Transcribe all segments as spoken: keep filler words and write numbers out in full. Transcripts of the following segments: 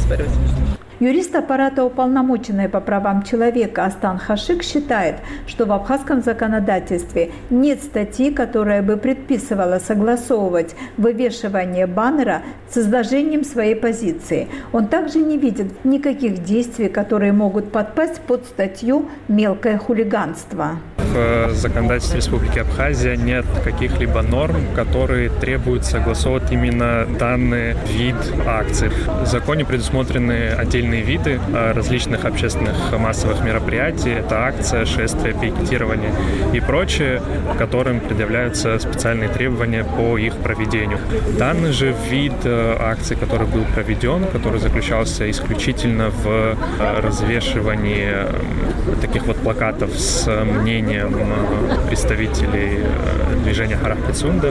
оспаривать. Юрист аппарата уполномоченной по правам человека Астан Хашик считает, что в абхазском законодательстве нет статьи, которая бы предписывала согласовывать вывешивание баннера с изложением своей позиции. Он также не видит никаких действий, которые могут подпасть под статью «мелкое хулиганство». В законодательстве Республики Абхазия нет каких-либо норм, которые требуют согласовывать именно данный вид акций. В законе предусмотрены отдельные виды различных общественных массовых мероприятий. Это акция, шествие, пикетирование и прочее, которым предъявляются специальные требования по их проведению. Данный же вид акции, который был проведен, который заключался исключительно в развешивании таких вот плакатов с мнением представителей движения Харах Пицунда,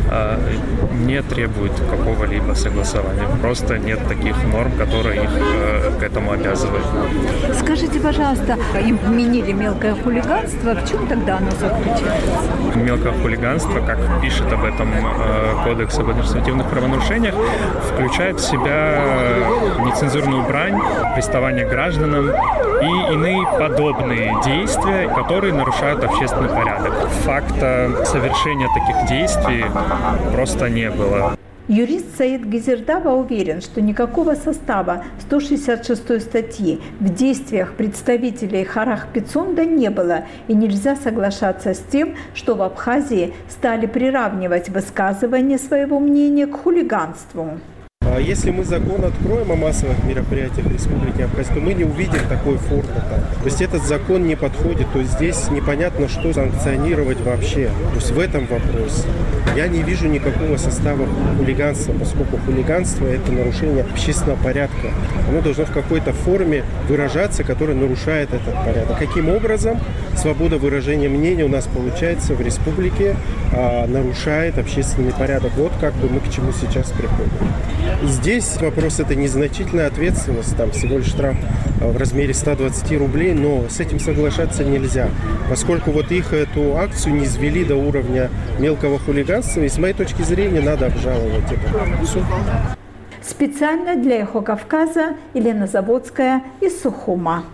не требует какого-либо согласования. Просто нет таких норм, которые их к этому обязывают. Скажите, пожалуйста, им вменили мелкое хулиганство. В чем тогда оно заключается? Мелкое хулиганство, как пишет об этом Кодекс об административных правонарушениях, включает в себя нецензурную брань, приставание к гражданам и иные подобные действия, которые нарушают общественный порядок. Факта совершения таких действий просто не было. Юрист Саид Гизердава уверен, что никакого состава сто шестьдесят шестой статьи в действиях представителей Харах Пицунда не было, и нельзя соглашаться с тем, что в Абхазии стали приравнивать высказывание своего мнения к хулиганству. Если мы закон откроем о массовых мероприятиях Республики Абхазия, то мы не увидим такой формы там. То есть этот закон не подходит, то есть здесь непонятно, что санкционировать вообще. То есть в этом вопросе я не вижу никакого состава хулиганства, поскольку хулиганство – это нарушение общественного порядка. Оно должно в какой-то форме выражаться, которая нарушает этот порядок. Каким образом свобода выражения мнения у нас получается в республике, а, нарушает общественный порядок? Вот как бы мы к чему сейчас приходим. Здесь вопрос – это незначительная ответственность, там всего лишь штраф в размере ста двадцати рублей, но с этим соглашаться нельзя, поскольку вот их эту акцию не извели до уровня мелкого хулиганства, и с моей точки зрения надо обжаловать это. Все. Специально для «Эхо Кавказа» Елена Заводская из Сухума.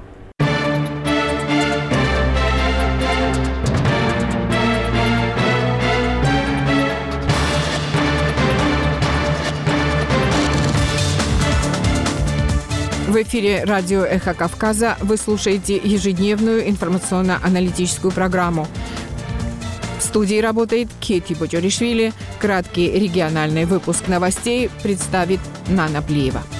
В эфире радио «Эхо Кавказа» вы слушаете ежедневную информационно-аналитическую программу. В студии работает Кети Боджоришвили. Краткий региональный выпуск новостей представит Нана Плиева.